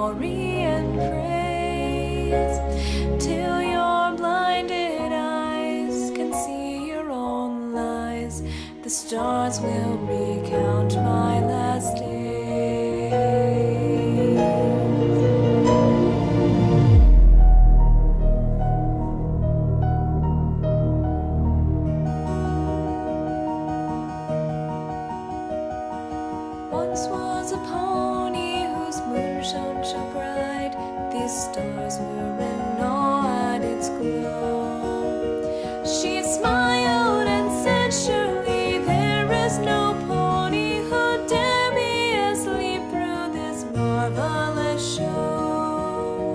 glory and praise, till your blinded eyes can see your own lies. The stars will recount my last day. Once was a pony whose moon shone so bright, these stars were in awe at its glow. She smiled and said, surely there is no pony who dare be asleep through this marvelous show.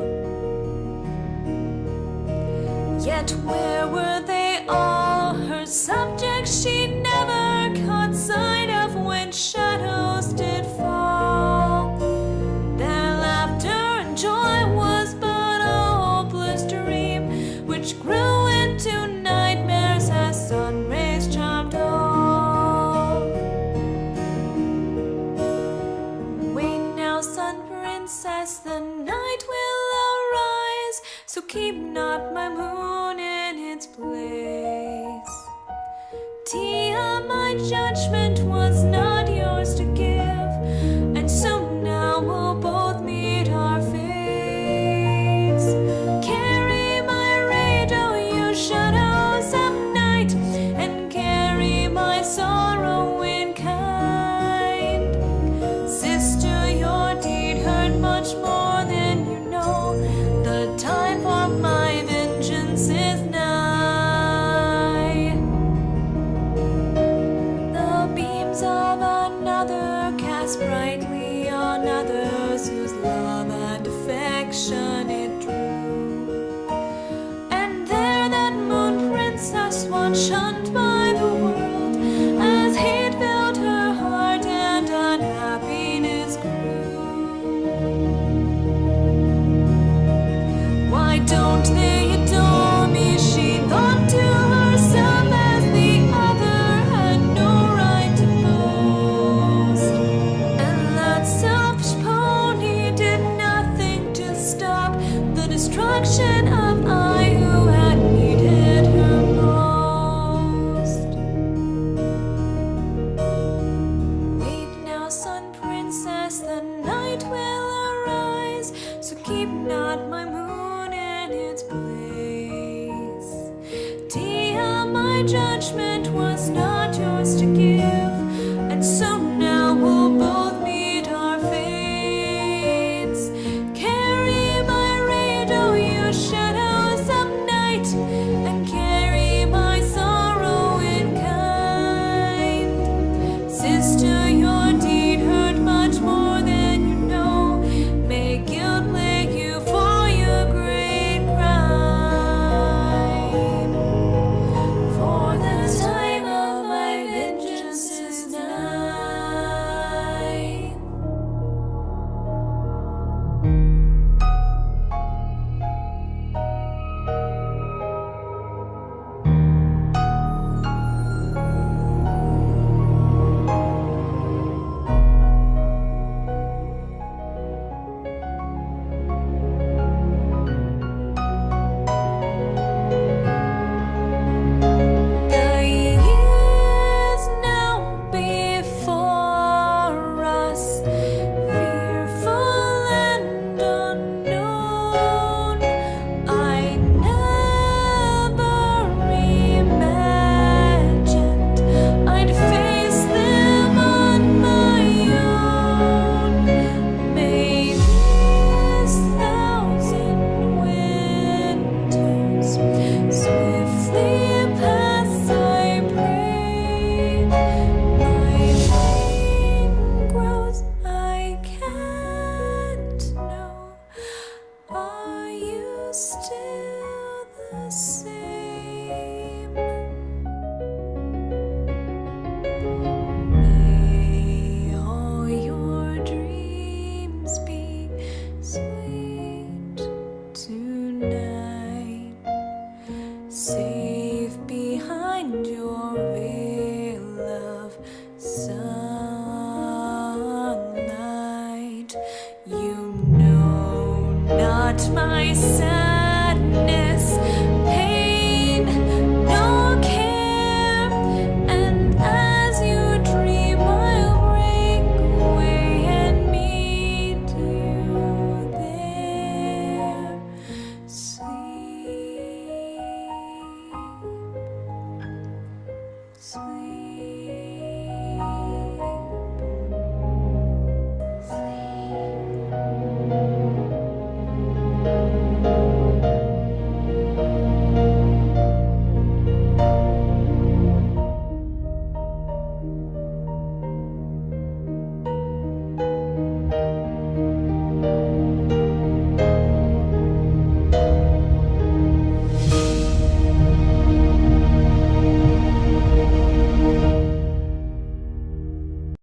Yet where were they all, her subjects she never caught sight of when shadows did fall. Their laughter and joy was but a hopeless dream, which grew into nightmares as sun rays charmed all. Wait now, sun princess, the night will arise, so keep not my moon in its place. Tia, my judgment was not yours to give, and so now we'll both meet our fates. Carry my radar, you shadows of night, and carry my sorrow in kind. Sister, your deed hurt much more than you know. The time for my vengeance is nigh. The beams of another cast brightly on others whose love and affection it drew. And there that moon princess was shunned by the world, as hate filled her heart and unhappiness grew. Why don't they adore me? She thought to herself, as the other had no right to boast. And that selfish pony did nothing to stop the destruction of I who had needed her most. Wait now, sun princess, the night will arise, so keep not my moon in its place. Tia, my judgment was not yours to give, and so now we'll both meet our fates. Carry my radar, you shadows of night, and carry my sorrow in kind. Sister, your deed hurt much more than you know. May guilt lay you for your great crime. For the time not my sadness.